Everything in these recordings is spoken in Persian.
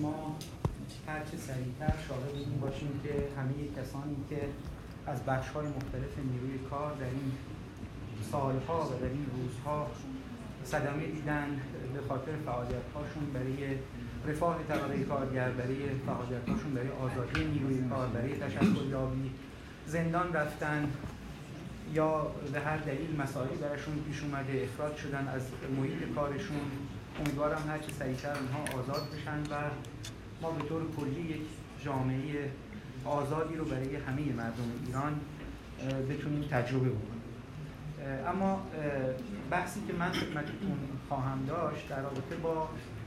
ما هرچه سریعتر شاهد این باشیم که همه کسانی که از بخش‌های مختلف نیروی کار در این سالها و در این روزها صدمه دیدن به خاطر فعالیت‌هاشون برای رفاه طبقه کارگر، برای فعالیت‌هاشون برای آزادی نیروی کار، برای تشکل‌یابی زندان رفتن یا به هر دلیل مسائلی براشون پیش اومده، اخراج شدن از محیط کارشون. امیدوارم هرچه سریعتر اونها آزاد بشن و ما به طور کلی یک جامعه آزادی رو برای همه مردم ایران بتونیم تجربه بکنیم. اما بحثی که من خدمتتون خواهم داشت در رابطه با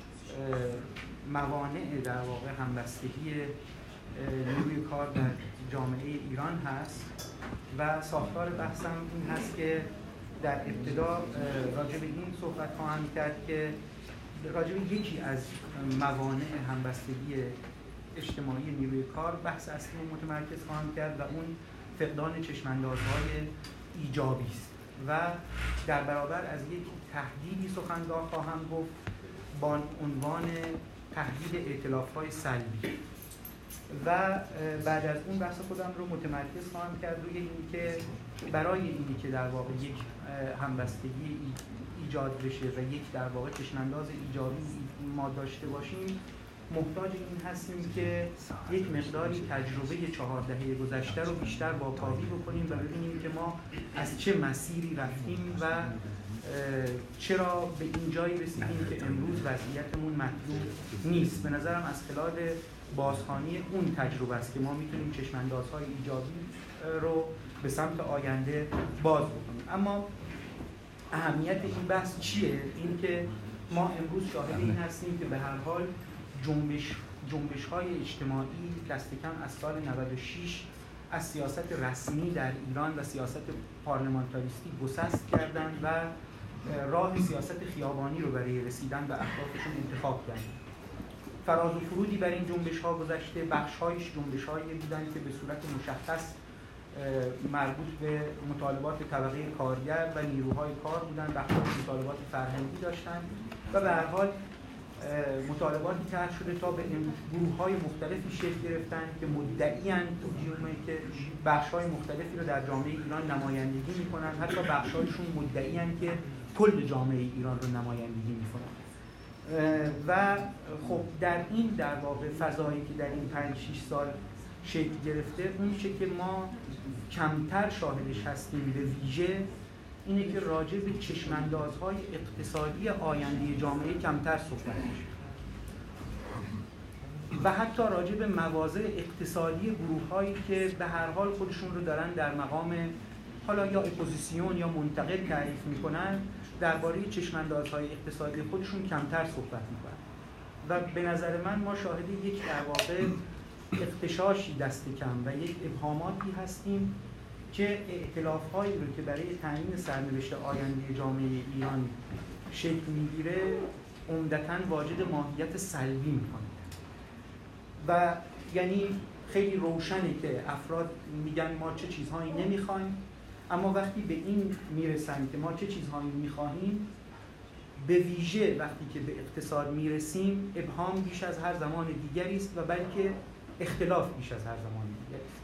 موانع در واقع همبستگی نیروی کار در جامعه ایران هست و ساختار بحثم این هست که در ابتدا راجع به این صحبت خواهم کرد که راجع به یکی از موانع همبستگی اجتماعی نیروی کار بحث اصلی رو متمرکز خواهم کرد و اون فقدان چشم‌اندازهای ایجابی است و در برابر از یک تهدیدی سخنگاه خواهم گفت با عنوان تهدید ائتلاف‌های سلبی و بعد از اون بحث خودم رو متمرکز خواهم کرد روی اینکه برای اینی که در واقع یک همبستگی ایجاد بشه و یک در واقع چشم‌انداز ایجابی ما داشته باشیم محتاج این هستیم که یک مقداری تجربه 4 دهه گذشته رو بیشتر واکاوی بکنیم و ببینیم که ما از چه مسیری رفتیم و چرا به این جایی رسیدیم که امروز وضعیتمون مطلوب نیست. به نظرم از خلال بازخوانی اون تجربه است که ما میتونیم چشم‌اندازهای ایجابی رو به سمت آینده باز بکنیم. اما اهمیت این بحث چیه؟ این که ما امروز شاهد این هستیم که به هر حال جنبش‌های اجتماعی دست کم از سال 96 از سیاست رسمی در ایران و سیاست پارلمانتاریستی گسست کردند و راه سیاست خیابانی رو برای رسیدن به اهدافشون انتخاب کردند. فراز و فرودی بر این جنبش‌ها گذشته، بخش‌هایش جنبش‌هایی بودند که به صورت مشخص مربوط به مطالبات طبقه کارگر و نیروهای کار بودند، بخش‌هایش مطالبات فرهنگی داشتند و به هر حال مطالباتی طرح شده تا به گروه‌های مختلفی شکل گرفتند که مدعی‌اند که بخش‌های مختلفی رو در جامعه ایران نمایندگی می‌کنند، حتی بخش‌هایشون مدعی‌اند که کل جامعه ایران رو نمایندگی می‌کنند. و خب در این در واقع فضایی که در این 5-6 سال شکل گرفته، اون چه که ما کمتر شاهدش هستیم به ویژه اینه که راجع به چشم‌اندازهای اقتصادی آینده جامعه کمتر صحبت میشه و حتی راجع به مواضع اقتصادی گروه‌هایی که به هر حال خودشون رو دارن در مقام حالا یا اپوزیسیون یا منتقد تعریف میکنن، درباره چشم‌اندازهای اقتصادی خودشون کمتر صحبت میکنن و به نظر من ما شاهد یک در واقع اختشاشی دست کم و یک ابهاماتی هستیم که ائتلاف‌هایی رو که برای تعیین سرنوشت آینده جامعه ایران شکل میگیره عمدتاً واجد ماهیت سلبی میکنه و یعنی خیلی روشنه که افراد میگن ما چه چیزهایی نمیخوایم، اما وقتی به این میرسن که ما چه چیزهایی میخواهیم، به ویژه وقتی که به اقتصاد میرسیم ابهام بیش از هر زمان دیگری است و بلکه اختلاف بیش از هر زمان دیگری است.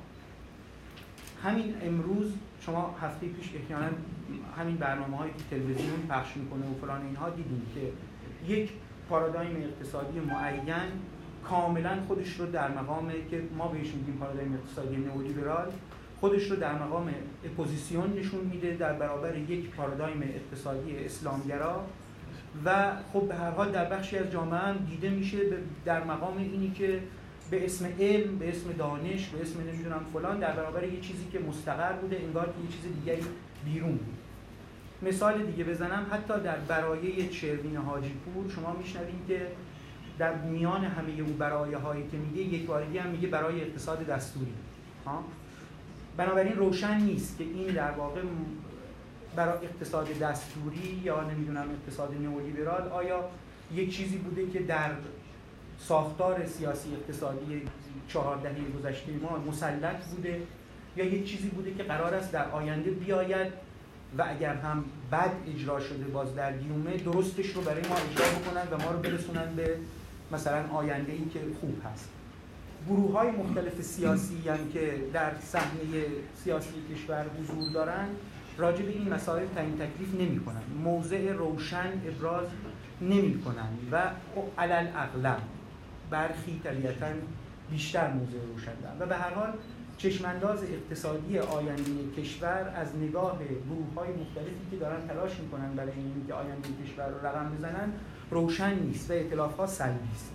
همین امروز شما هفته پیش احیانا همین برنامه‌هایی که تلویزیون پخش میکنه و فلان اینها دیدیم که یک پارادایم اقتصادی معین کاملا خودش رو در مقام که ما بهش میگیم پارادایم اقتصادی نئولیبرال خودش رو در مقام اپوزیسیون نشون میده در برابر یک پارادایم اقتصادی اسلامگرا و خب به هر حال در بخشی از جامعه هم دیده میشه در مقام اینی که به اسم علم، به اسم دانش، به اسم نمیدونم فلان در برابر یه چیزی که مستقر بوده انگار که یه چیز دیگری بیرون بود. مثال دیگه بزنم، حتی در برایه شروین حاجی پور شما میشنوید که در میان همه اون برایه هایی که میگه یک بارگی هم میگه برای اقتصاد دستوری. بنابراین روشن نیست که این در واقع برای اقتصاد دستوری یا نمیدونم اقتصاد نئولیبرال آیا یک چیزی بوده که در ساختار سیاسی اقتصادی 4 دهه گذشته ما مسلط بوده یا یک چیزی بوده که قرار است در آینده بیاید و اگر هم بد اجرا شده باز در گیومه درستش رو برای ما اجرا بکنن و ما رو برسونن به مثلا آینده‌ای که خوب هست. گروه‌های مختلف سیاسی هم که در صحنه سیاسی کشور حضور دارن راجع به این مسائل تعیین تکلیف نمی‌کنن، موضع روشن ابراز نمی‌کنن و علل اغلب برخی طبیعتاً بیشتر موضع روشن دارن و به هر حال چشمانداز اقتصادی آینده کشور از نگاه گروه‌های مختلفی که دارن تلاش می‌کنن برای اینکه آینده کشور رو رقم بزنن روشن نیست و ائتلاف‌ها سلبی است.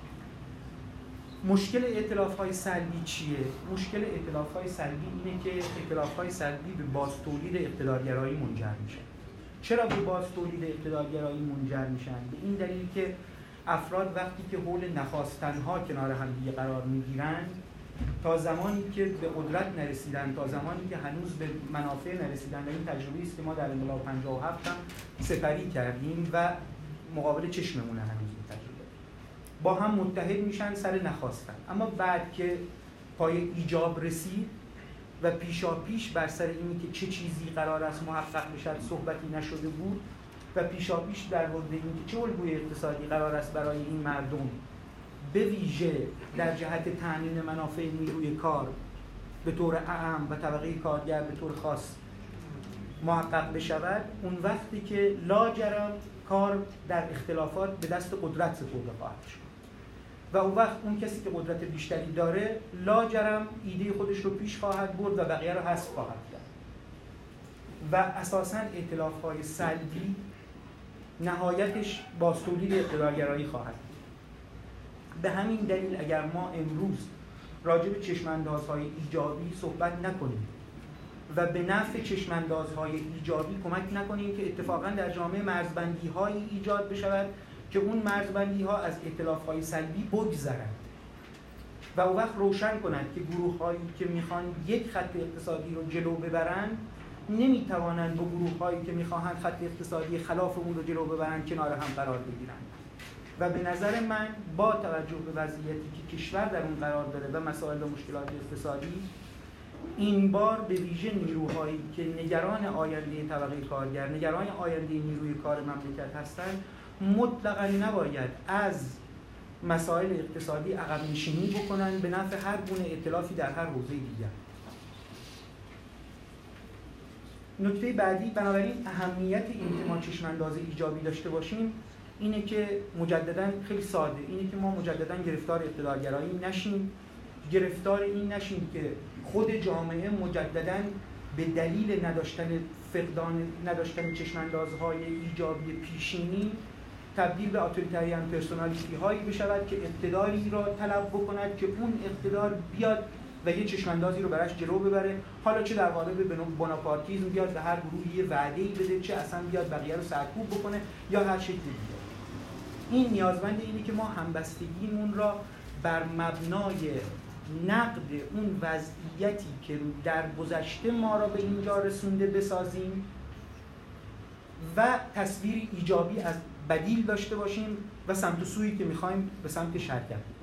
مشکل ائتلاف‌های سلبی چیه؟ مشکل ائتلاف‌های سلبی اینه که ائتلاف‌های سلبی به بازتولید اقتدارگرایی منجر میشن. چرا به بازتولید اقتدارگرایی منجر میشن؟ به این دلیل که افراد وقتی که حول نخواستن‌ها کنار هم دیگه قرار میگیرن تا زمانی که به قدرت نرسیدن، تا زمانی که هنوز به منافع نرسیدن و این تجربه است که ما در انقلاب 57 هم سپری کردیم و مقابل چشممون هنوز این تجربه با هم متحد میشن سر نخواستن. اما بعد که پای ایجاب رسید و پیشاپیش بر سر اینی که چه چیزی قرار است محقق بشد صحبتی نشده بود و پیشاپیش در مورد اینکه چه الگوی اقتصادی قرار است برای این مردم به ویژه در جهت تامین منافع نیروی کار به طور عام و طبقه کارگر به طور خاص محقق بشود، اون وقتی که لاجرم کار در اختلافات به دست قدرت سپرده خواهد شد و اون وقت اون کسی که قدرت بیشتری داره لاجرم ایده خودش رو پیش خواهد برد و بقیه رو حذف خواهد کرد و اساساً ائتلاف‌های سلبی نهایتش بازتولید اقتدارگرایی خواهد بود. به همین دلیل اگر ما امروز راجع به چشماندازهای ایجابی صحبت نکنیم و به نفع چشماندازهای ایجابی کمک نکنیم که اتفاقاً در جامعه مرزبندی‌هایی ایجاد بشود که اون مرزبندی‌ها از ائتلاف‌های سلبی بگذرند و اون وقت روشن کنند که گروه‌هایی که میخوان یک خط اقتصادی رو جلو ببرند نمیتوانند با گروه‌هایی که میخواهند خط اقتصادی خلاف اون رو جلو ببرند کنار هم قرار بگیرند و به نظر من با توجه به وضعیتی که کشور در اون قرار داره و مسائل و مشکلات اقتصادی این بار به ویژه نیروهایی که نگران آینده طبقه کارگر، نگران آینده نیروی کار مملکت هستند مطلقاً نباید از مسائل اقتصادی عقب نشینی بکنن به نفع هر گونه ائتلافی در هر حوزه دیگر. نکته بعدی بنابراین اهمیت این که ما چشمانداز ایجابی داشته باشیم اینه که مجدداً خیلی ساده اینه که ما مجدداً گرفتار اقتدارگرایی نشیم، گرفتار این نشیم که خود جامعه مجدداً به دلیل نداشتن چشماندازهای ایجابی پیشینی تبدیل به اتوریتریان پرسونالیتی هایی بشود که اقتداری را طلب بکند که اون اقتدار بیاد و یه چشماندازی رو براش جلو ببره، حالا چه در قالب بناپارتیزم بیاد به هر گروهی یه وعده‌ای بده، چه اصلا بیاد بقیه رو سرکوب بکنه یا هر شکلی دیگه. این نیازمند اینه که ما همبستگیمون را بر مبنای نقد اون وضعیتی که در گذشته ما را به اینجا رسونده بسازیم و تصویری ایجابی از بدیل داشته باشیم و سمت و سویی که می‌خوایم به سمت شرکت کنیم.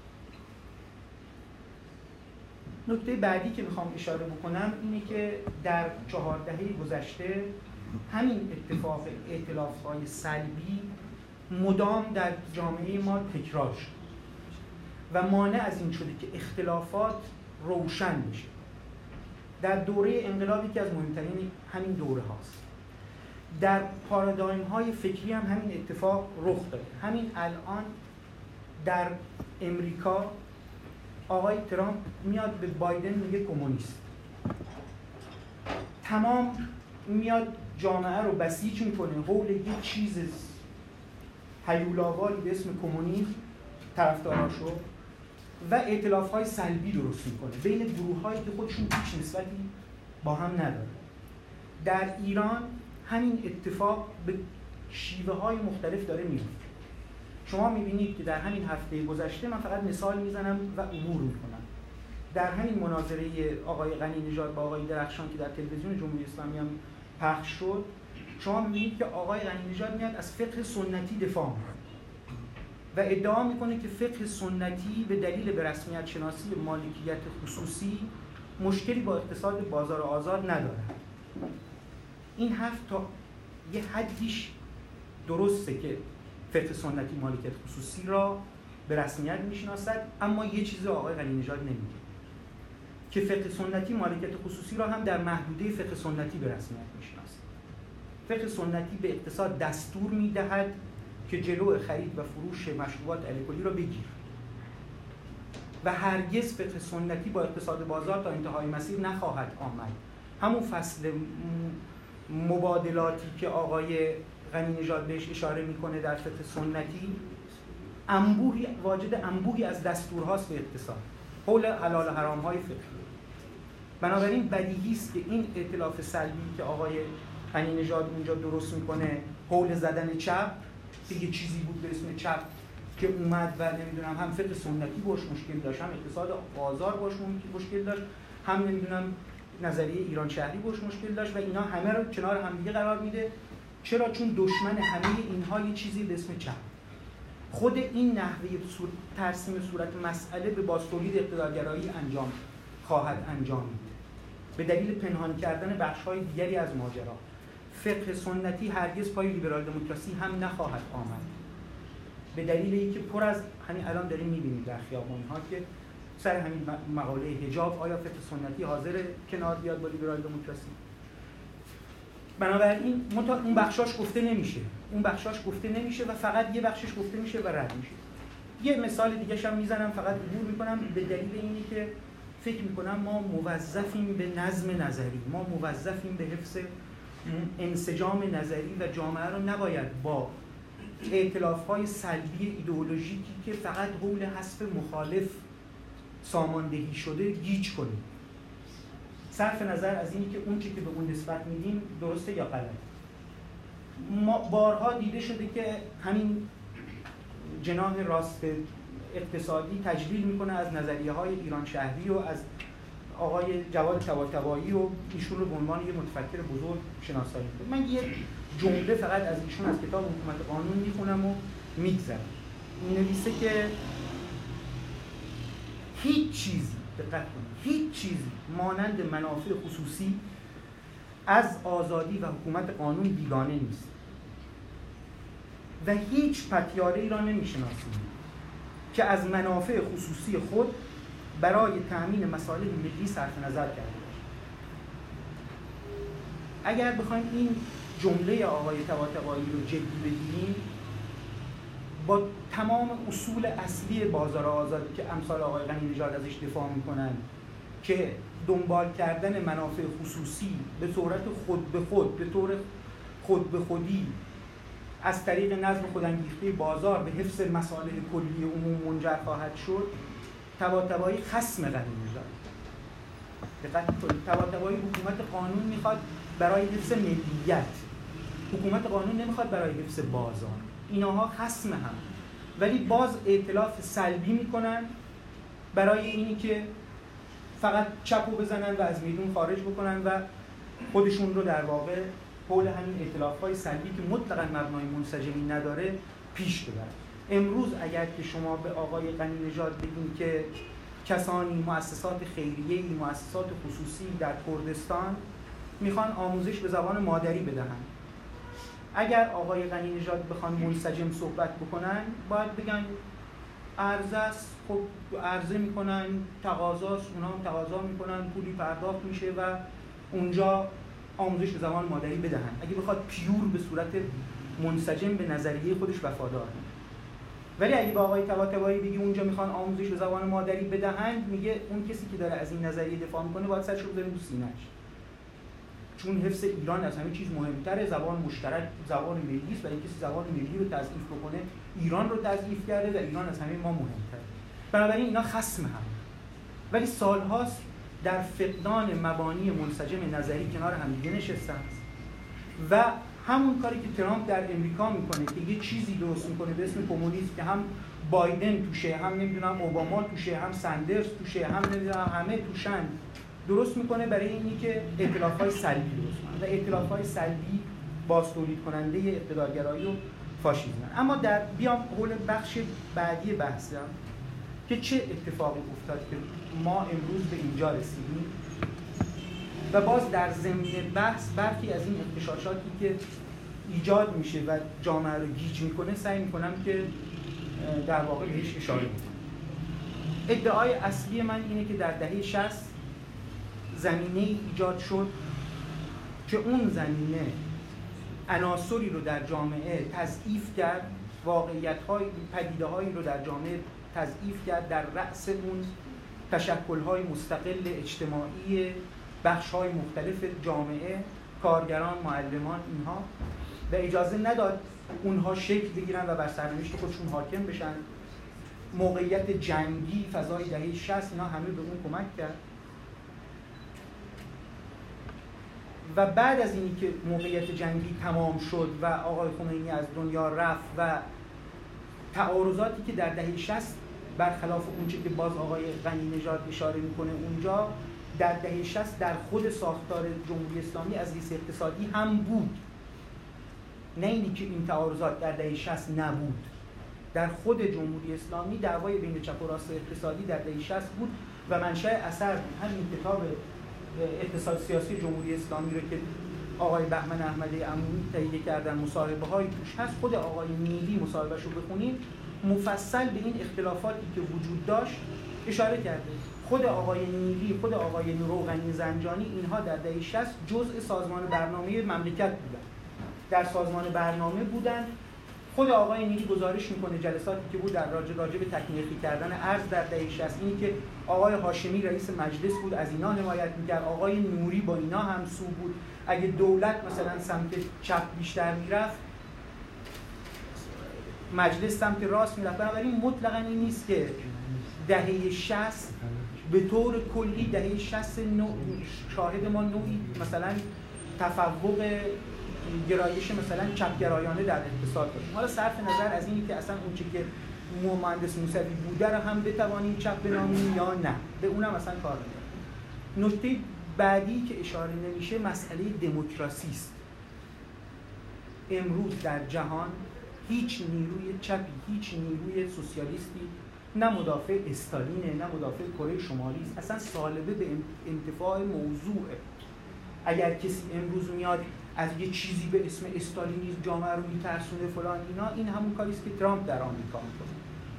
نکته بعدی که میخوام اشاره بکنم اینه که در 4 دهه گذشته همین اتفاق ائتلاف‌های سلبی مدام در جامعه ما تکرار شد و مانع از این شده که اختلافات روشن بشه. در دوره انقلابی که از مهمترین همین دوره هاست، در پارادایم فکری هم همین اتفاق رخ داد. همین الان در امریکا آقای ترامپ میاد به بایدن میگه کمونیست، تمام میاد جامعه رو بسیج میکنه حول یک چیز هیولاواری به اسم کمونیسم طرفداراشو و ائتلاف‌های سلبی درست میکنه بین گروه‌هایی که خودشون هیچ نسبتی با هم نداره. در ایران همین اتفاق به شیوه‌های مختلف داره میفته. شما میبینید که در همین هفته گذشته، من فقط مثال میزنم و عبور میکنم، در همین مناظره آقای غنی نژاد با آقای درخشان که در تلویزیون جمهوری اسلامی هم پخش شد، شما میبینید که آقای غنی نژاد میاد از فقه سنتی دفاع میکنه و ادعا میکنه که فقه سنتی به دلیل به رسمیت شناسی مالکیت خصوصی مشکلی با اقتصاد بازار آزاد نداره. این حرف تا یه حدیش درسته که فقه سنتی مالکیت خصوصی را به رسمیت میشناسد، اما یه چیز آقای غنی نژاد نمیگه که فقه سنتی مالکیت خصوصی را هم در محدوده فقه سنتی به رسمیت میشناسد. فقه سنتی به اقتصاد دستور میدهد که جلو خرید و فروش مشروبات الکلی را بگیر و هرگز فقه سنتی با اقتصاد بازار تا انتهای مسیر نخواهد آمد. همون فصل مبادلاتی که آقای غنی نژاد بهش اشاره میکنه در فقه سنتی انبوهی واجد انبوهی از دستورهاست به اقتصاد حول حلال و حرام‌های فقهی. بنابراین بدیهی است که این ائتلاف سلبی که آقای غنی نژاد اونجا درست میکنه حول زدن چپ که یه چیزی بود به اسم چپ که اومد و نمیدونم هم فقه سنتی باش مشکل داشت، هم اقتصاد بازار باش مشکل داشت، هم نمیدونم نظریه ایران شهری باش مشکل داشت و اینا همه رو کنار هم دیگه قرار میده. چرا؟ چون دشمن همه اینها یه چیزی به اسم چپ. خود این نحوه ترسیم صورت مسئله به بازتولید اقتدارگرایی خواهد انجامید به دلیل پنهان کردن بخش‌های دیگری از ماجرا. فقه سنتی هرگز پای لیبرال دموکراسی هم نخواهد آمد به دلیل اینکه پر از همین الان داریم می‌بینیم در خیابان‌ها که سر همین مقاله حجاب آیا فقه سنتی حاضر کنار بیاد با لیبرال دموکراسی؟ بنابراین اون بخشاش گفته نمیشه و فقط یه بخشش گفته میشه و رد میشه. یه مثال دیگه هم میزنم، فقط عبور میکنم به دلیل اینی که فکر میکنم ما موظفیم به نظم نظری، ما موظفیم به حفظ انسجام نظری و جامعه رو نباید با ائتلاف‌های سلبی ایدئولوژیکی که فقط حول حذف مخالف ساماندهی شده گیج کنیم. صرف نظر از اینی که اون چیزی که به اون نسبت میدیم درسته یا غلط. ما بارها دیده شده که همین جناح راست اقتصادی تجلیل میکنه از نظریه‌های ایران شهری و از آقای جواد طباطبایی و ایشون رو به عنوان یه متفکر بزرگ شناسایی میکنه. من یه جمله فقط از ایشون از کتاب حکومت قانون میخونم و میگذرم. نویسه که هیچ چیزی مانند منافع خصوصی از آزادی و حکومت قانون بیگانه نیست و هیچ پتیاره‌ای را نمی‌شناسیم که از منافع خصوصی خود برای تأمین مصالح ملی صرف نظر کرده باشد. اگر بخوایم این جمله آقای طباطبایی رو جدی بگیریم، با تمام اصول اصلی بازار آزادی که امثال آقای غنی نژاد ازش دفاع میکنن که دنبال کردن منافع خصوصی به صورت خود به خودی از طریق نظم خودانگیخته بازار به حفظ مصالح کلی عموم منجر خواهد شد، طباطبایی خصم غنی نژاد. دقت کنید، طباطبایی حکومت قانون میخواد برای حفظ ملیت، حکومت قانون نمیخواد برای حفظ بازار. اینها خصم هم، ولی باز ائتلاف سلبی میکنن برای اینی که فقط چپو بزنن و از میدون خارج بکنن و خودشون رو در واقع حول همین ائتلاف‌های سلبی که مطلقاً مبنای منسجمی نداره پیش ببرن. امروز اگر که شما به آقای غنی نژاد بگین که کسانی مؤسسات خیریه‌ای، مؤسسات خصوصی در کردستان میخوان آموزش به زبان مادری بدهن، اگر آقای غنی نژاد بخوان منسجم صحبت بکنن باید بگن عرضه است، خب عرضه میکنن، تقاضاست، اونا هم تقاضا میکنن، پولی پرداخت میشه و اونجا آموزش به زبان مادری بدهن. اگه بخواد پیور به صورت منسجم به نظریه خودش وفادار. ولی اگه با آقای طباطبایی بگی اونجا میخوان آموزش به زبان مادری بدهن، میگه اون کسی که داره از این نظریه دفاع میکنه باید سرش رو بذاریم تو سینه‌اش، چون حفظ ایران از همه چیز مهمتره. زبان مشترک زبان ملی است و اگه کسی زبان ملی رو تضعیف بکنه ایران رو تضعیف کرده و ایران از همه ما مهمتره. بنابراین اینا خصم هم، ولی سالهاست در فقدان مبانی منسجم نظری کنار هم دیگه نشستن و همون کاری که ترامپ در امریکا میکنه که یه چیزی درست میکنه به اسم کمونیسم که هم بایدن توشه، هم نمیدونم اوباما توشه، هم سندرز توشه، هم نمیدونم همه توشن، درست میکنه برای اینی که ائتلاف‌های سلبی درست کنه و ائتلاف‌های سلبی بازتولید کننده اقتدارگرایی و فاشیسم. اما در بیام حول بخش بعدی بحثم که چه اتفاقی افتاد که ما امروز به اینجا رسیدیم و باز در ضمن بحث برخی از این اغتشاشاتی که ایجاد میشه و جامعه رو گیج میکنه سعی میکنم که در واقع بهش اشاره می‌کنم. ادعای اصلی من اینه که در دهه 60 زمینه‌ای ایجاد شد که اون زمینه عناصری رو در جامعه تضعیف کرد، واقعیت‌های پدیده‌هایی رو در جامعه تضعیف کرد، در رأس اون تشکل‌های مستقل اجتماعی بخش‌های مختلف جامعه، کارگران، معلمان، اینها، و اجازه نداد اونها شکل بگیرن و بر سرنوشت خودشون حاکم بشن. موقعیت جنگی، فضای دهه 60 اینا همه به اون کمک کرد. و بعد از اینی که موقعیت جنگی تمام شد و آقای خمینی از دنیا رفت و تعارضاتی که در دهه 60 برخلاف اونچه که باز آقای غنی نژاد اشاره میکنه اونجا، در دهه 60 در خود ساختار جمهوری اسلامی از حیث اقتصادی هم بود. نه اینی که این تعارضات در دهه 60 نبود. در خود جمهوری اسلامی دعوای بین چپ و راست اقتصادی در دهه 60 بود و منشأ اثر همین کتاب اقتصاد سیاسی جمهوری اسلامی رو که آقای بهمن احمدی عمومی تهیه کردن، مصاحبه‌های توش هست، خود آقای نیلی مصاحبه‌اش رو بخونید، مفصل به این اختلافاتی که وجود داشت اشاره کرده. خود آقای نیلی، خود آقای روغنی زنجانی، اینها در دهه 60 جزء سازمان برنامه مملکت بودن. در سازمان برنامه بودن. خود آقای نیلی گزارش میکنه جلساتی که بود در راجع به تکنیکی کردن ارز در دهه 60، اینی که آقای هاشمی رئیس مجلس بود، از اینا حمایت میکرد، آقای نوری با اینا همسو بود. اگه دولت مثلا سمت چپ بیشتر میرفت، مجلس سمت راست میرفت. بنابراین مطلقاً این نیست که دهه 60 به طور کلی دهه 60 شاهد ما نوعی مثلا تفوق گرایش مثلا چپگرایانه در اقتصاد باشه. حالا صرف نظر از اینی که اصلا اون چیزی که مهندس موسوی بوده رو هم بتوانیم چپ بنامیم یا نه، به اونم اصلا کار نداره. نکته بعدی که اشاره نمیشه مسئله دموکراسی است. امروز در جهان هیچ نیروی چپی، هیچ نیروی سوسیالیستی نه مدافع استالینه، نه مدافع کره شمالی است، اصلا سالبه به انتفاع موضوعه. اگر کسی امروز میاد از یه چیزی به اسم استالینیسم جامعه رو میترسونه فلان اینا، این همون کاری است که ترامپ در آمریکا میکنه.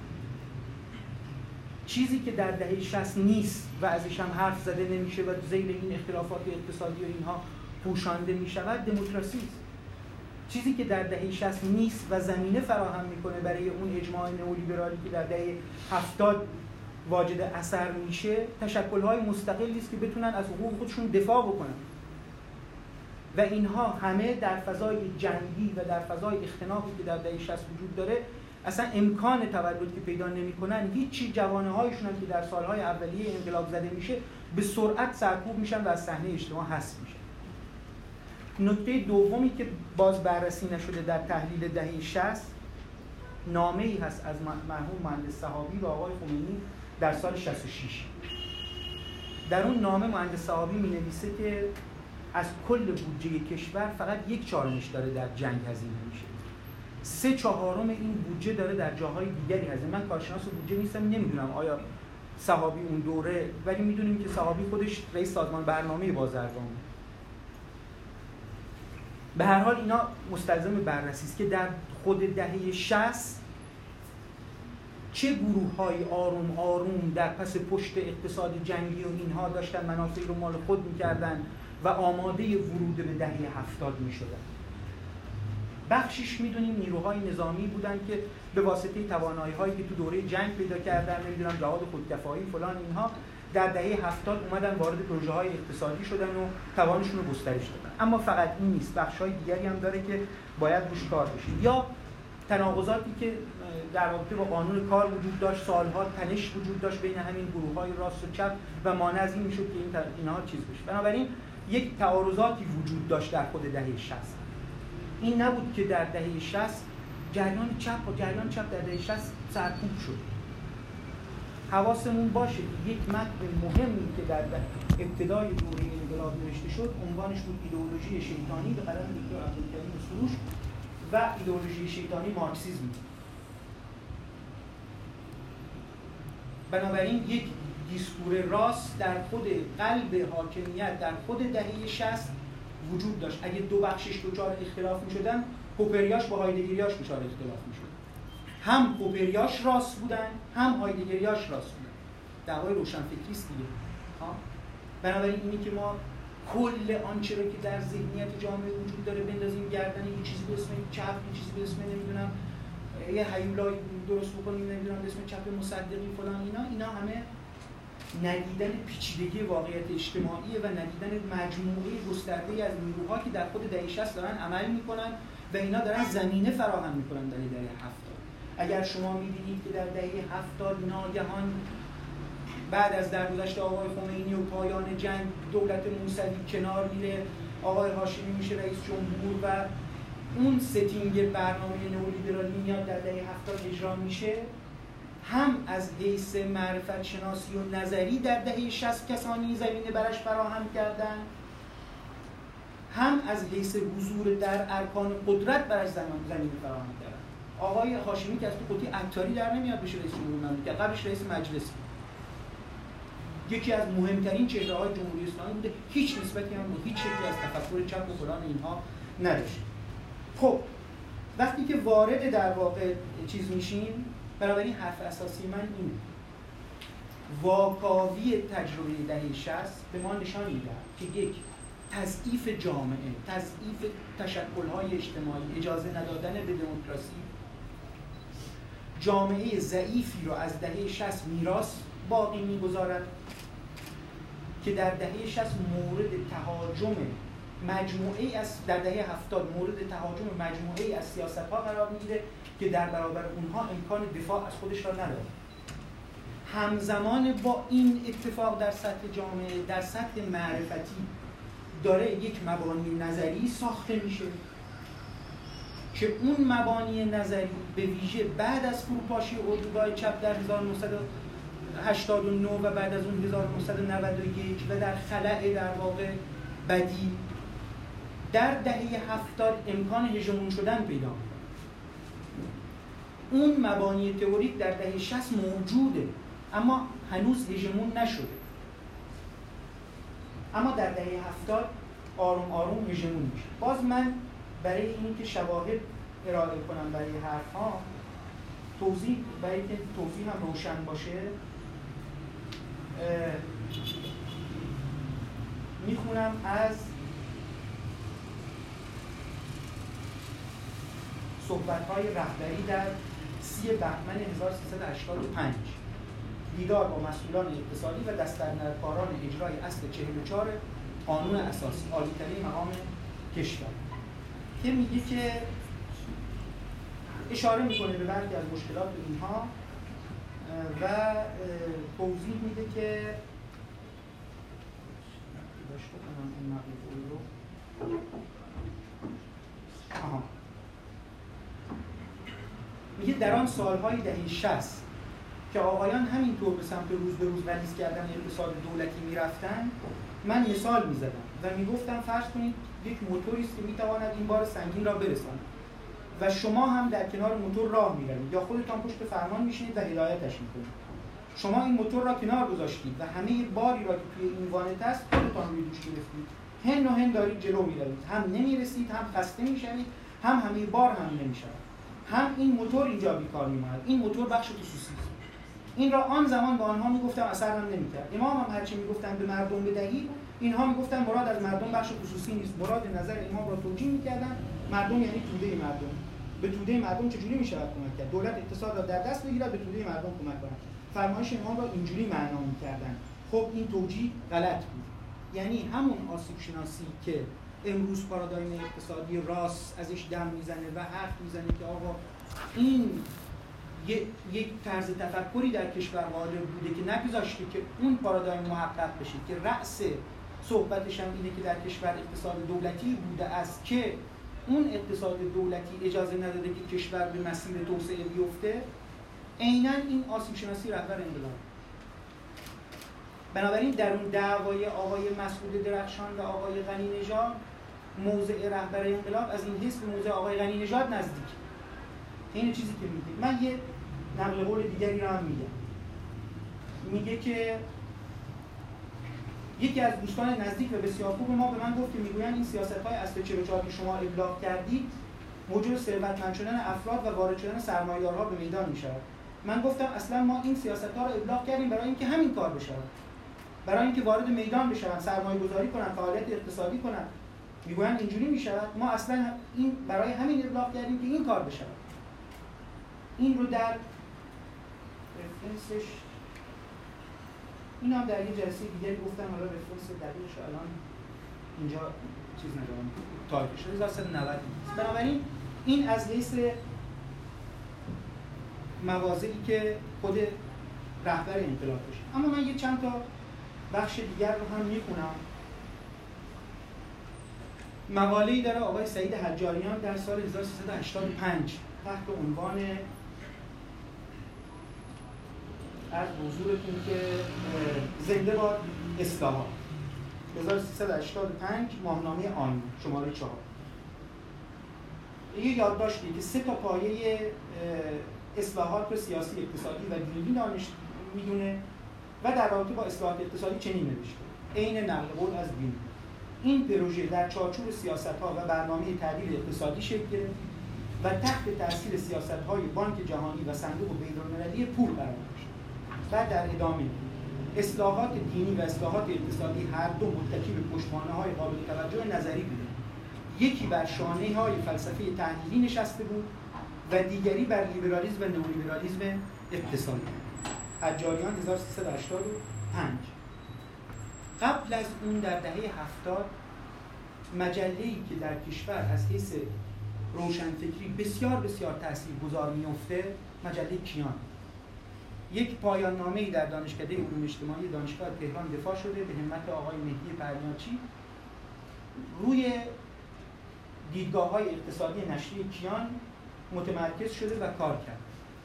چیزی که در دهه 60 نیست و ازش هم حرف زده نمیشه و ذیل این اختلافات اقتصادی و اینها پوشانده میشود، دموکراسی است. چیزی که در دهه 60 نیست و زمینه فراهم میکنه برای اون اجماع نئولیبرالی که در دهه 70 واجد اثر میشه، تشکل‌های مستقلی است که بتونن از حقوق خودشون دفاع بکنن. و اینها همه در فضای جنگی و در فضای اختناقی که در دهه 60 وجود داره اصلا امکان تولد که پیدا نمی‌کنن. هیچی جوانه‌هایشون هم که در سالهای اولیه انقلاب زده میشه به سرعت سرکوب میشن و از صحنه اجتماع حذف میشن. نکته دومی که باز بررسی نشده در تحلیل دهه 60 نامه‌ای هست از مرحوم مهندس صحابی و آقای خمینی در سال 66. در اون نامه مهندس صحابی می‌نویسه که از کل بودجه کشور فقط 1/4 داره در جنگ هزینه میشه. 3/4 این بودجه داره در جاهای دیگری هزینه. من کارشناس بودجه نیستم، نمیدونم آیا صحابی اون دوره، ولی میدونیم که صحابی خودش رئیس سازمان برنامه بازرگان. به هر حال اینا مستلزم بررسی است که در خود دهه 60 چه گروه‌های آروم آروم در پس پشت اقتصاد جنگی و اینها داشتن منافع رو مال خود می‌کردن و آماده ورود به دهه 70 می‌شدن. بخشش می‌دونیم نیروهای نظامی بودن که به واسطه توانایی‌هایی که تو دوره جنگ پیدا کردن، نمی‌دونم جهاد خودکفایی فلان اینها، در دهه 70 اومدن وارد پروژه‌های اقتصادی شدن و توانشون رو گسترش دادن. اما فقط این نیست، بخش‌های دیگری هم داره که باید روش کار بشه. یا تناقضاتی که در رابطه با قانون کار وجود داشت، سالها تنش وجود داشت بین همین گروه‌های راست و چپ و مانع از این میشد که اینها چیز بشه. بنابراین یک تعارضاتی وجود داشت در خود دهه 60. این نبود که در دهه 60 جریان چپ در دهه 60 سرکوب شد. حواسمون باشه که یک متن مهمی که در ابتدای دوره انقلاب نوشته شد عنوانش بود ایدئولوژی شیطانی به قلم دکتر عبدالکریم سروش و ایدئولوژی شیطانی مارکسیسم. بنابراین یک دیسکور راست در خود قلب حاکمیت در خود دهه 60 وجود داشت. اگه دو بخشش دچار اختلاف می‌شدن، پوپریاش با هایدگریاش دچار اختلاف می‌شد. هم پوپریاش راست بودن، هم هایدگریاش راست بودن. دعوای روشنفکریست دیگه. بنابراین اینی که ما کل آنچه رو که در ذهنیت جامعه وجود داره بندازیم گردن یه چیزی به اسم چپ، یه چیزی به اسم نمیدونم یه هیولای درست بکنیم نمیدونم به اسم چپ مصدقی فلان، اینا همه ندیدن پیچیدگی واقعیت اجتماعی و ندیدن مجموعه گسترده‌ای از نیروها که در خود دهه 60 دارن عمل میکنن و اینا دارن زمینه فراهم میکنن در دهه 70. اگر شما می‌بینید که در دهه 70 ناگهان بعد از درگذشت آقای خمینی و پایان جنگ دولت موسوی کنار میره، آقای هاشمی میشه رئیس جمهور و اون ستینگ برنامه نئولیبرالی میاد در دهه 70 اجرا میشه، هم از حیث معرفت شناسی و نظری در دهه 60 کسانی زمینه براش فراهم کردن، هم از حیث حضور در ارکان قدرت براش زمینه فراهم کردن. آقای هاشمی که از تو قطعی عطاری در نمیاد بشه رئیس جمهور مملکت، قبلش رئیس مجلس، یکی از مهمترین چهره‌های جمهوری اسلامی بوده، هیچ نسبتی هم به هیچ شکلی از تفکر چپ و فلان اینها نداشت. خب وقتی که وارد در واقع چیز میشیم، بنابراین حرف اساسی من اینه، واکاوی تجربه دهه 60 به ما نشان میده که یک، تضعیف جامعه، تضعیف تشکل‌های اجتماعی، اجازه ندادن به دموکراسی، جامعه ضعیفی رو از دهه 60 میراث باقی میگذارد که در دهه 60 مورد تهاجم مجموعه‌ای از در دهه 70 مورد تهاجم مجموعه‌ای از سیاست‌ها قرار میگیره که در برابر اونها امکان دفاع از خودش را نداره. همزمان با این اتفاق در سطح جامعه، در سطح معرفتی داره یک مبانی نظری ساخته میشه که اون مبانی نظری به ویژه بعد از فروپاشی اردوگاه چپ در 1989 و بعد از اون 1991 و در خلأ در واقع بدی در دهه 70 امکان هژمون شدن پیدا می‌کنه. اون مبانی تئوریک در دهه 60 موجوده اما هنوز هژمون نشده، اما در دهه 70 آروم آروم هژمون میشه. باز من برای اینکه شواهد ارائه کنم برای حرف‌ها، توضیح برای اینکه توضیح هم روشن باشه میخونم از صحبت‌های رهبری در 30 بهمن 1385 دیدار با مسئولان اقتصادی و دست‌درکاران اجرای اصل 44 قانون اساسی عالی‌ترین مقام کشور، که میگه که اشاره میکنه به بعضی از مشکلات اینها و توضیح میده که میگه در آن سالهای دهه 60 که آقایان همینطور به سمت روز به روز ریز کردن اقتصاد دولتی میرفتن، من مثال میزدم و میگفتم فرض کنید یک موتوری است که میتواند این بار سنگین را برساند و شما هم در کنار موتور راه میروید یا خودتان پشت فرمان میشینید و هدایتش میکنید. شما این موتور را کنار گذاشتید و همه باری را که توی این وانت است خودتان روی دوش گرفتید، هن و هن دارید جلو میروید، هم نمیرسید، هم خسته میشوید، هم همه بار هم نمیشود، هم این موتور اینجا بیکار میماند. این موتور بخش خصوصی است. این را آن زمان به آنها میگفتم، اثر هم نمیکرد. امام هم هرچی میگفتن به مردم بدهید، اینها میگفتن مراد از مردم بخش خصوصی نیست، مراد نظر امام را توجیه میکردن. مردم یعنی توده مردم. به توده مردم چجوری میشود کمک کرد؟ دولت اقتصاد را در دست بگیرد، به توده مردم کمک کند. فرمایش امام را اینجوری معنا میکردن. خب این توجیه غلط بود. یعنی همون آسیب شناسی که امروز پارادایم اقتصادی راست ازش دم میزنه و حرف میزنه که آقا این یک طرز تفکری در کشور غالب بوده که نگذاشته که اون پارادایم محقق بشه، که رأس صحبتش هم اینه که در کشور اقتصاد دولتی بوده است که اون اقتصاد دولتی اجازه نداده که کشور به مسیر توسعه بیفته. عیناً این آسیب شناسی رهبر انقلاب. بنابراین در اون دعوای آقای مسعود درخشان و آقای غنی نژاد، موضع رهبر انقلاب از این حیث به موضع آقای غنی نژاد نزدیک. این چیزی که میگه. من یه نقل قول دیگری رو هم میگم. میگه که یکی از دوستان نزدیک و بسیار خوب ما به من گفت که میگویند این سیاست‌های اصل 44 که شما ابلاغ کردید موجب ثروتمند شدن افراد و وارد شدن سرمایه‌دارها به میدان می‌شود. من گفتم اصلا ما این سیاست‌ها رو ابلاغ کردیم برای اینکه همین کار بشه، برای اینکه وارد میدان بشن، سرمایه‌گذاری کنن، فعالیت اقتصادی کنن. میگویند اینجوری می‌شود. ما اصلا این برای همین ابلاغ کردیم که این کار بشه. این رو در رفرنسش این هم در یه جلسه دیگه گفتم، حالا رفرنس دقیقش الان اینجا چیز ندارم، تایپ شده 1390. بنابراین این از لیست مواضعی که خود رهبر انقلاب باشه. اما من یه چند تا بخش دیگر رو هم میخونم. مقاله‌ای داره آقای سعید حجاریان در سال 1385 تحت عنوان از حضورتون که زنده باد اصلاحات، 1385 ماهنامه آیین شماره 4. یه یادداشتی که 3 تا پایه اصلاحات رو سیاسی، اقتصادی و دینی دانش میدونه و در رابطه با اصلاحات اقتصادی چنین نوشته: عین نقل قول از دین، این پروژه در چارچوب سیاست‌ها و برنامه تعدیل اقتصادی شکل گرفت و تحت تاثیر سیاست‌های بانک جهانی و صندوق بین‌المللی پول قرار داشت. و در ادامه اصلاحات دینی و اصلاحات اقتصادی هر دو متکی به پشتوانه‌های قابل توجه نظری بودند. یکی بر شانه‌های فلسفه تحلیلی نشسته بود و دیگری بر لیبرالیسم و نئولیبرالیسم اقتصادی. حجاریان 1385. قبل از اون در دهه 70 مجله‌ای که در کشور از حیث روشنفکری بسیار بسیار تاثیرگذار می‌افته، مجله کیان، یک پایان نامه‌ای در دانشکده علوم اجتماعی دانشگاه تهران دفاع شده به همت آقای مهدی پرنیاچی روی دیدگاه‌های اقتصادی نشریه کیان متمرکز شده و کار کرد.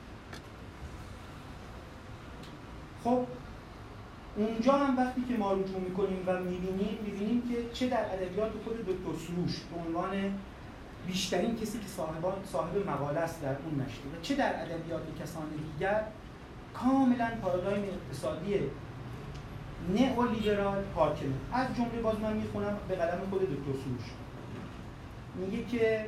خب اونجا هم وقتی که ما رجوع می‌کنیم و می‌بینیم که چه در ادبیات خود دکتر سروش به عنوان بیشترین کسی که صاحب مقاله است در اون نشریه و چه در ادبیات کسان دیگر، کاملا پارادایم اقتصادی نئولیبرال حاکمه. از جمله باز من میخونم به قلم خود دکتر سروش، میگه که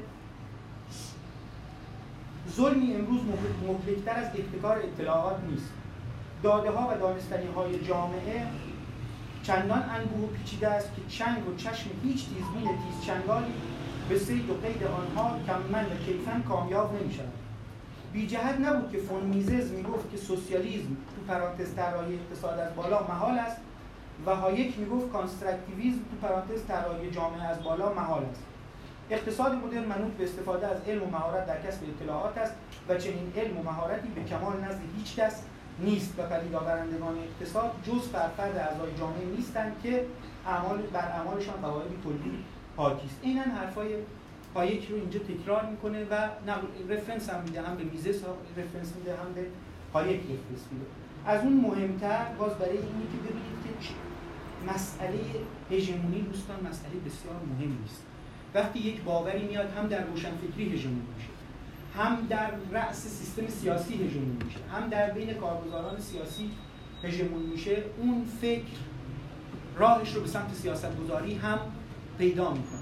ظلمی امروز مهلک‌تر از احتکار اطلاعات نیست. داده ها و دانستنی های جامعه چندان انبوه و پیچیده است که چنگ و چشم هیچ تیزبین تیز چنگالی به صید و قید آنها کم‌من و کیفاً کامیاب نمی‌شود. بی جهت نبود که فون میزز میگفت که سوسیالیسم تو پرانتز طراحی اقتصاد از بالا محال است و هایک میگفت کانستراکتیویسم تو پرانتز طراحی جامعه از بالا محال است. اقتصاد مدرن منوط به استفاده از علم و مهارت در کسب اطلاعات است و چنین علم و مهارتی به کمال نزد هیچ کس نیست و پدید آورندگان اقتصاد جز فرد اعضای جامعه نیستند که بر اعمالشان قواعد کلی حاکی است. اینن حرفای هایک رو اینجا تکرار میکنه و رفرنس هم میده، هم به میزس رفرنس میده، هم به هایک رفرنس میده. از اون مهمتر باز برای اینی که ببینید که مسئله هژمونی دوستان مسئله بسیار مهمی است. وقتی یک باوری میاد هم در روشنفکری هژمونی میشه، هم در رأس سیستم سیاسی هژمونی میشه، هم در بین کارگزاران سیاسی هژمونی میشه، اون فکر راهش رو به سمت سیاستگذاری هم پیدا میکنه.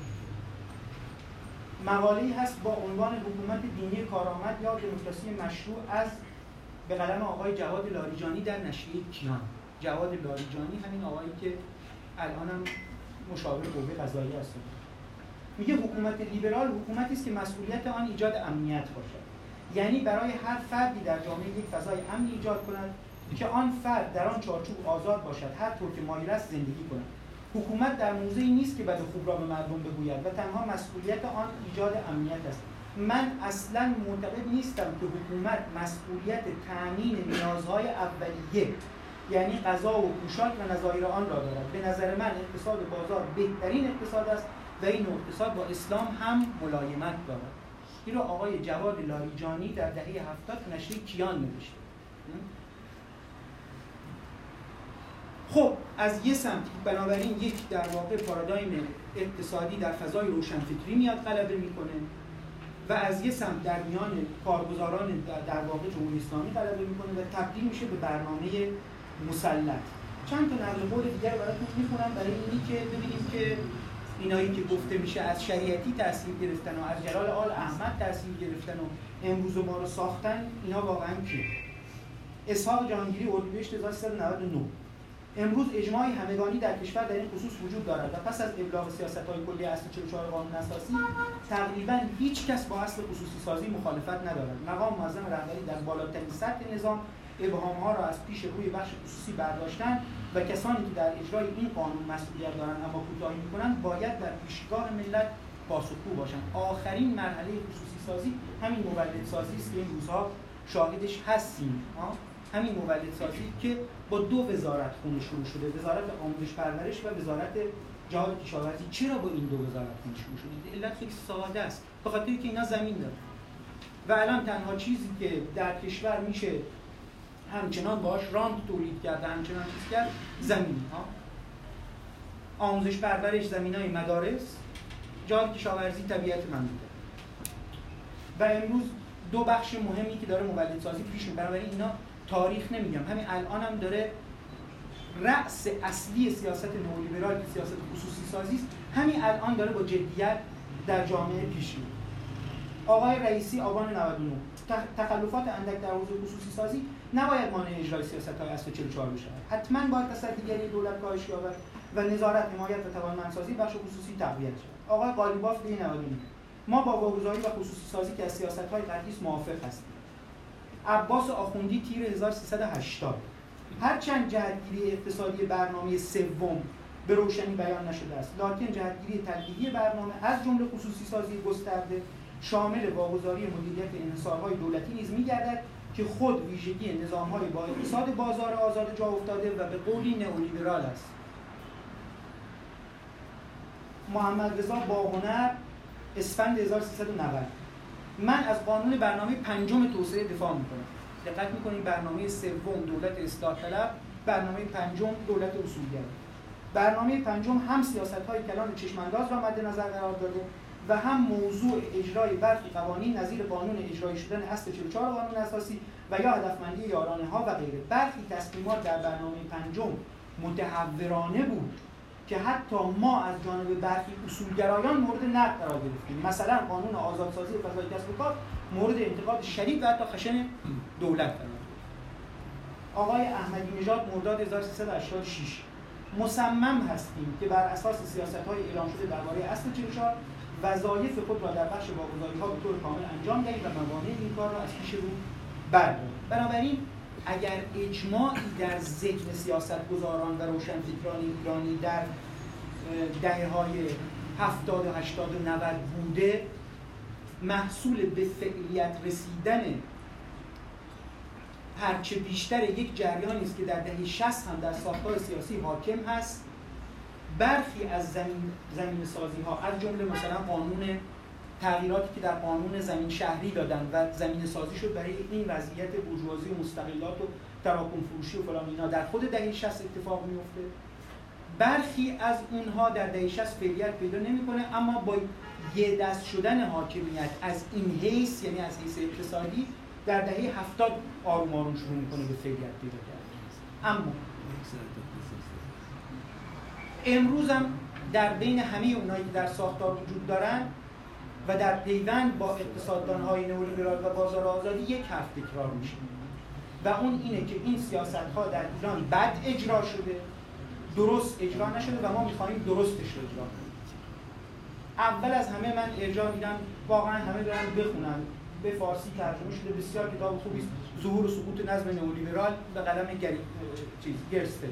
مقاله‌ای هست با عنوان حکومت دینی کارآمد یا دموکراسی مشروع از به قلم آقای جواد لاریجانی در نشریه کیان. جواد لاریجانی همین آقایی که الان هم مشاور قوه قضاییه هست. میگه حکومت لیبرال حکومتی است که مسئولیت آن ایجاد امنیت باشد، یعنی برای هر فردی در جامعه یک فضای امنی ایجاد کند که آن فرد در آن چارچوب آزاد باشد هر طور که مایل است زندگی کند. حکومت در موضعی نیست که بد و خوب را به مردم بگوید و تنها مسئولیت آن ایجاد امنیت است. من اصلا معتقد نیستم که حکومت مسئولیت تامین نیازهای اولیه یعنی غذا و پوشاک و نظایر آن را دارد. به نظر من اقتصاد بازار بهترین اقتصاد است و این اقتصاد با اسلام هم ملایمت دارد. این رو آقای جواد لاریجانی در دهه 70 نشریه کیان نوشته. خب از یه سمت بنابراین یک در واقع پارادایم اقتصادی در فضای روشنفکری میاد غلبه میکنه و از یه سمت در میان کارگزاران در واقع جمهوری اسلامی غلبه میکنه و تبدیل میشه به برنامه مسلط. چند تا نقل قول دیگر براتون میخونم برای اینی که ببینیم که اینایی که گفته میشه از شریعتی تاثیر گرفتن و از جلال آل احمد تاثیر گرفتن و امروز ما رو ساختن، اینا واقعا کیه؟ اسحاق جهانگیری اردیبهشت 1399. امروز اجماعی همگانی در کشور در این خصوص وجود دارد و پس از ابلاغ سیاست‌های کلی اصل 44 قانون اساسی تقریباً هیچ کس با اصل خصوصی سازی مخالفت ندارد. مقام معظم رهبری در بالاترین سطح نظام ابهام‌ها را از پیش روی بخش خصوصی برداشتن و کسانی که در اجرای این قانون مسئولیت دارند اما کوتاهی می‌کنند باید در پیشگاه ملت پاسخگو باشند. آخرین مرحله خصوصی سازی همین مولد سازی است که این روزها شاهدش هستیم. همین مولد سازی که با دو وزارت خونه شروع شده، وزارت آموزش پرورش و وزارت جهاد کشاورزی. چرا با این دو وزارت خونه شروع شده؟ علت خیلی ساده است، به خاطر اینکه اینا زمین دارن و الان تنها چیزی که در کشور میشه همچنان باهاش رانت تولید کرد، همچنان چیز کرد، زمین ها. آموزش پرورش زمینای مدارس، جهاد کشاورزی طبیعت مملکت. و امروز دو بخش مهمی که داره مولد سازی پیش میبره، بنابراین اینا تاریخ نمیگم، همین الان هم داره رأس اصلی سیاست نئولیبرال که سیاست خصوصی سازی است، همین الان داره با جدیت در جامعه پیش میره. آقای رئیسی آبان 99 تخلفات اندک در حوزه خصوصی سازی نباید مانع اجرای سیاست‌های اصل 44 بشه. حتما باید تصدیگری دولت کاهش یابد و نظارت، حمایت و توانمندسازی بخش خصوصی تقویت شود. آقای قالیباف دی 99 ما با واگذاری و خصوصی سازی که از سیاست‌های قطعی موافق هستیم. عباس آخوندی تیر 1380 هرچند جهتگیری اقتصادی برنامه سوم به روشنی بیان نشده است، لکن جهتگیری تدبیری برنامه از جمله خصوصی سازی گسترده شامل واگذاری مدیریت انحصارهای دولتی نیز می‌گردد که خود ویژگی نظام‌های با اقتصاد بازار آزاد جا افتاده و به قولی نئولیبرال است. محمد رضا باهنر اسفند 1390 من از قانون برنامه پنجم توسعه دفاع می‌کنم. دقت می‌کنید برنامه سوم دولت اصلاح طلب، برنامه پنجم دولت اصولگرا. برنامه پنجم هم سیاست‌های کلان چشم‌انداز را مد نظر قرار داده و هم موضوع اجرای برخی قوانین نظیر قانون اجرایی شدن اصل 44 قانون اساسی و یا هدفمندی یارانه‌ها و غیره. برخی تصمیمات در برنامه پنجم متحورانه بود که حتی ما از جانب برخی اصولگرایان مورد نقد قرار گرفتیم. مثلا قانون آزادسازی فضای کسب و کار مورد انتقاد شدید و حتی خشن دولت قرار گرفت. آقای احمدی نژاد مرداد 1386 مصمم هستیم که بر اساس سیاست‌های اعلام شده درباره اصل 44 وظایف خود را در بخش واگذاری‌ها به طور کامل انجام دهیم و موانع این کار را از پیش رو برداریم. بنابراین اگر اجماعی در ذهن سیاستگزاران و روشنفکران ایرانی در دهه‌های 70 و 80 و 90 بوده، محصول به فعلیت رسیدن هرچه بیشتر یک جریانی است که در دهه 60 هم در ساختار سیاسی حاکم هست. برخی از زمین سازی ها از جمله مثلا قانون تغییراتی که در قانون زمین شهری دادن و زمین سازی شد برای این وضعیت بورژوازی و مستغلات و تراکم فروشی و فلان اینا در خود دهه 60 اتفاق میفته. برخی از اونها در دهه 60 فعلیت پیدا نمیکنه، اما با یه دست شدن حاکمیت از این حیث، یعنی از حیث اقتصادی، در دهه 70 آروم آروم شروع میکنه به فعلیت پیدا کردن. اما امروز هم در بین همه اونایی که در ساختار وجود دارن و در پیوند با اقتصاددان‌های نئولیبرال و بازار آزادی یک حرف تکرار میشه و اون اینه که این سیاست‌ها در ایران بد اجرا شده، درست اجرا نشده و ما می‌خوایم درستش رو اجرا کنیم. اول از همه من ارجاع میدم واقعا همه دارن بخونن، به فارسی ترجمه شده، بسیار کتاب خوبی است، ظهور و سقوط نظم نئولیبرال به قلم گرسته.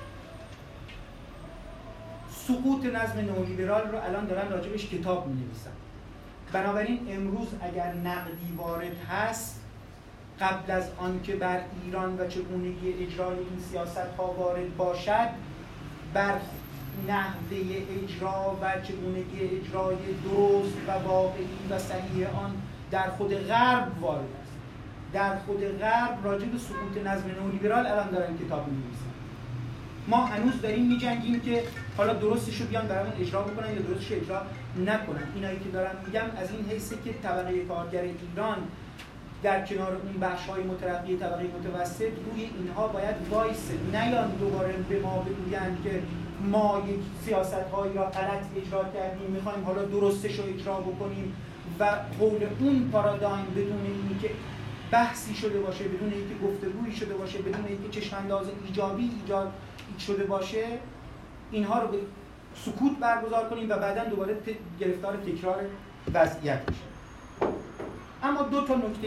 سقوط نظم نئولیبرال رو الان دارن راجبش کتاب می‌نویسن. بنابراین امروز اگر نقدی وارد هست قبل از آنکه بر ایران و چگونگی اجرای این سیاست‌ها وارد باشد، بر نحوه اجرا و چگونگی اجرای درست و واقعی و صحیح آن در خود غرب وارد است. در خود غرب راجب سقوط نظم نئولیبرال الان دارن کتاب می‌نویسن. ما هنوز داریم می‌جنگیم که حالا درستش رو بیان برامون اجرا بکنن یا درستش رو اجرا نکنن. اینایی که دارم میگم از این حیثه که طبقه کارگر ایران در کنار اون بخش‌های مترقی طبقه متوسط روی اینها باید وایسه، نیان دوباره به ما بگویند که ما یک سیاست‌هایی را غلط اجرا کردیم، می‌خوایم حالا درستش رو اجرا بکنیم و حول اون پارادایم بدون اینکه بحثی شده باشه، بدون اینکه گفتگویی شده باشه، بدون اینکه چشم‌انداز ایجابی ایجاد شده باشه، اینها رو به سکوت برگزار کنیم و بعداً دوباره گرفتار تکرار وضعیت میشه. اما من دو تا نکته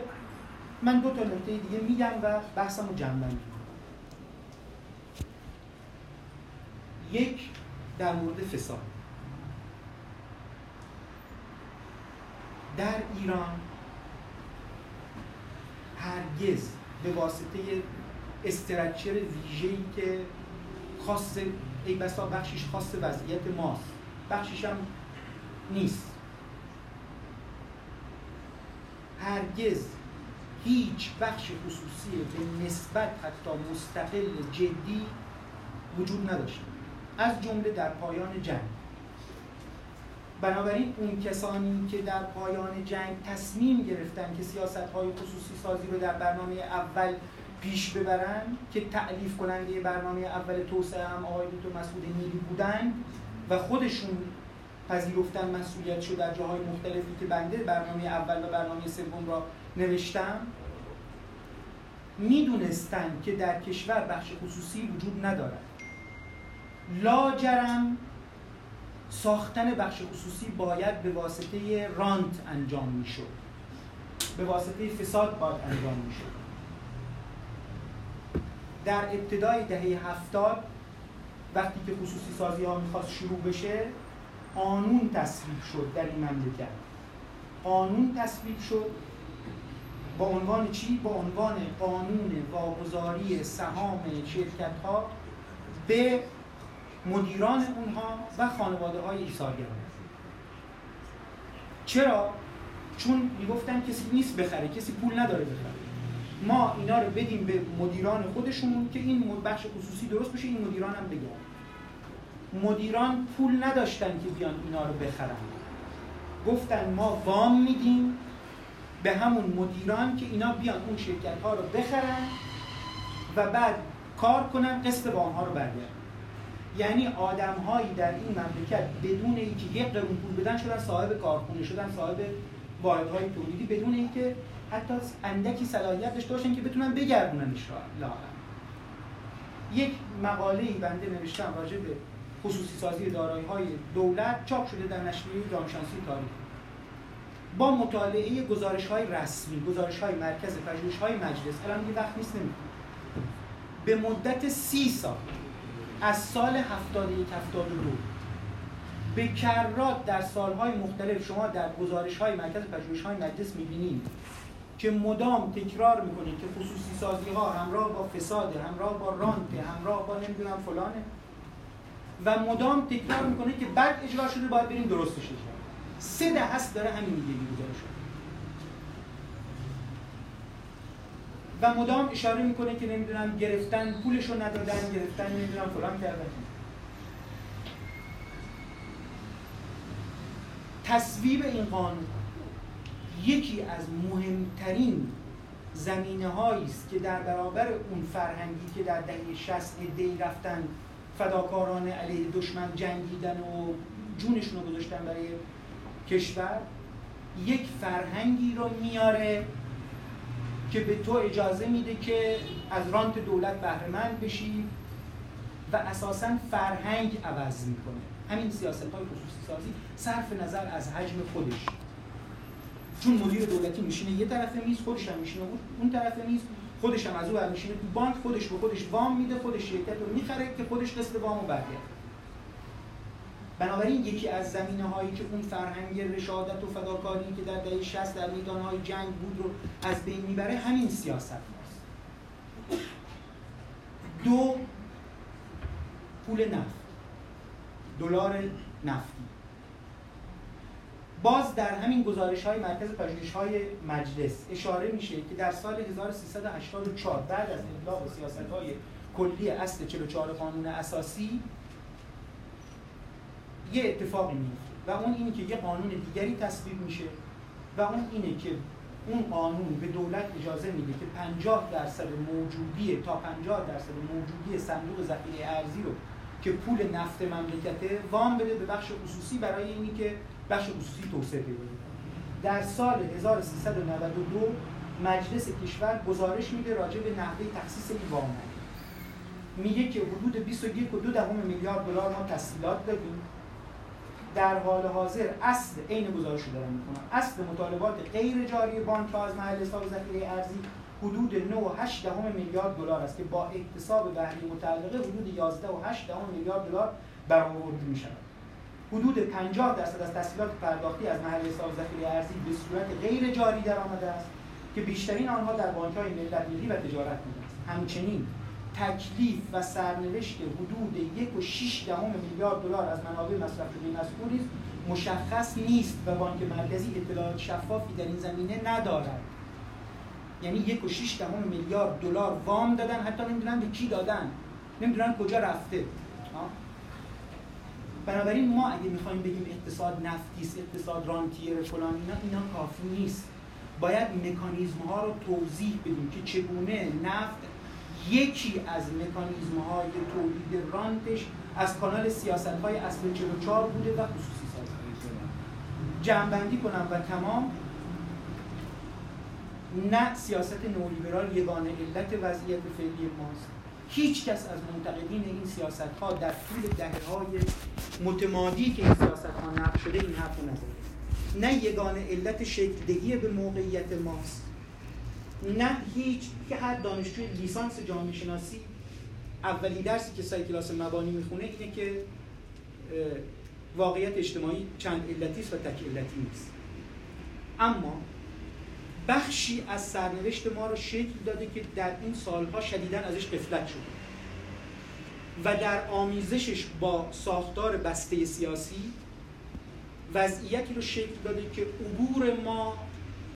دیگه میگم و بحثمو جمع‌بندی می‌کنم. یک، در مورد فساد. در ایران هرگز به واسطه استراکچر ویژه‌ای که خاص ای بسا بخشش خاص وضعیت ماست، بخشش هم نیست، هرگز هیچ بخش خصوصی به نسبت حتی مستقل جدی وجود نداشت، از جمله در پایان جنگ. بنابراین اون کسانی که در پایان جنگ تصمیم گرفتن که سیاست‌های خصوصی سازی رو در برنامه اول پیش ببرن که تألیف کننده برنامه اول توسعه هم آقای دکتر مسعود نیلی بودن و خودشون پذیرفتن مسئولیتشو در جاهای مختلفی که بنده برنامه اول و برنامه سوم را نوشتم، میدونستن که در کشور بخش خصوصی وجود ندارد. لاجرم ساختن بخش خصوصی باید به واسطه رانت انجام میشد، به واسطه فساد باید انجام میشد. در ابتدای دهه 70 وقتی که خصوصی سازی ها میخواست شروع بشه، قانون تصویب شد در این مملکت. قانون تصویب شد با عنوان چی؟ با عنوان قانون واگذاری سهام شرکت ها به مدیران اونها و خانواده های ایثارگران. چرا؟ چون میگفتن کسی نیست بخره، کسی پول نداره بخره. ما اینا رو بدیم به مدیران خودشون که این بخش خصوصی درست بشه، این مدیران هم بگن. مدیران پول نداشتن که بیان اینا رو بخرن. گفتن ما وام میدیم به همون مدیران که اینا بیان اون شرکت ها رو بخرن و بعد کار کنن، قسط وام ها رو برگردن. یعنی آدم هایی در این مملکت بدون اینکه یک قرون پول بدن شدن صاحب کارخونه، شدن صاحب واحدهای تولیدی، بدون اینکه حتی اندکی صلاحیت داشته باشن که بتونن بگردوننش لااقل. یک مقاله‌ای بنده نوشتم راجع به خصوصی سازی دارایی‌های دولت، چاپ شده در نشریه جامعه شناسی تاریخ. با مطالعه گزارش‌های رسمی، گزارش‌های مرکز پژوهش‌های مجلس، الان دیگه وقت نیست نمی‌کنم، به مدت 30 سال از سال 71-72 به کرات در سالهای مختلف شما در گزارش‌های مرکز پژوهش‌های مجلس می‌بینید که مدام تکرار می‌کنید که خصوصی سازی‌ها همراه با فساد، همراه با رانت، همراه با نمی‌دونم فلانه و مدام تکرار می‌کنید که بد اجرا شده باید بریم درستش اجرا. 3 دهه است داره همین میگه گزارش و مدام اشاره می‌کنه که نمی‌دونم گرفتن پولشو ندادن، گرفتن نمی‌دونم فلان کردن. تصویب این قانون یکی از مهمترین زمینه‌هایی است که در برابر اون فرهنگی که در دهه 60 عده‌ای رفتن فداکارانه علیه دشمن جنگیدن و جونشون رو گذاشتن برای کشور، یک فرهنگی رو میاره که به تو اجازه میده که از رانت دولت بهره مند بشی و اساساً فرهنگ عوض میکنه. همین سیاست‌های خصوصی سازی صرف نظر از حجم خودش، چون مدیر دولتی میشینه یه طرف میز، خودش هم میشینه اون طرف میز، خودش هم از اون ور میشینه تو بانک، خودش به خودش وام میده، خودش شرکت رو میخره که خودش قسط وامو برگرده. بنابراین یکی از زمینه‌هایی که اون فرهنگ رشادت و فداکاری که در دهه 60 در میدان‌های جنگ بود رو از بین میبره همین سیاست هاست. 2 پول نفت، دلار نفتی. باز در همین گزارش‌های مرکز پژوهش‌های مجلس اشاره میشه که در سال 1384 بعد از ابلاغ سیاست‌های کلی اصل 44 قانون اساسی یه اتفاقی میفته و اون اینه که یه قانون دیگری تصویب میشه و اون اینه که اون قانون به دولت اجازه میده که 50% موجودی تا 50% موجودی صندوق ذخیره ارزی رو که پول نفت مملکته وام بده به بخش خصوصی برای اینی که بخش خصوصی توسعه پیدا کنه. در سال 1392 مجلس کشور گزارش میده راجع به نحوه تخصیص این وام. میگه که حدود 21.2 میلیارد دلار ما تسهیلات دادیم. در حال حاضر اصل عین گزارش رو دارم میکنم، اصل مطالبات غیر جاری بانک ها از محل حساب ذخیره ارزی حدود 9.8 میلیارد دلار است که با اکتساب بهره متعلقه حدود 11.8 میلیارد دلار برآورده می شود. حدود 50% از تسهیلات پرداختی از محل حساب ذخیره ارزی به صورت غیر جاری درآمده است که بیشترین آنها در بانک‌های ملت ملی و تجارت بوده است. همچنین تکلیف و سرنوشت حدود 1.6 میلیارد دلار از منابع مصرف شده مذکور نیز مشخص نیست و بانک مرکزی اطلاعات شفافی در این زمینه ندارد. یعنی 1.6 میلیارد دلار وام دادن، حتی نمیدونن به کی دادن، نمیدونن کجا رفته. بنابراین ما اگه میخوایم بگیم اقتصاد نفتی است، اقتصاد رانتیر فلان، اینا کافی نیست. باید مکانیزم ها رو توضیح بدیم که چگونه نفت یکی از مکانیزم های تولید رانتش از کانال سیاست های اصل 44 بوده و خصوصی سازی. جمع‌بندی کنم و تمام. نه سیاست نولیبرال یگانه علت وضعیت فعلی ماست. هیچ کس از منتقدین این سیاست ها در طول دهه‌های متمادی که این سیاست ها نقش شده این حرف رو نزده. نه یگانه علت شکل دهی به موقعیت ماست، نه هیچ که هر دانشجوی لیسانس جامعه شناسی اولی درسی که سر کلاس مبانی میخونه اینه که واقعیت اجتماعی چند علتی است و تک علتی نیست. اما بخشی از سرنوشت ما رو شکل داده که در این سالها شدیداً ازش غفلت شده و در آمیزشش با ساختار بسته سیاسی وضعیتی رو شکل داده که عبور ما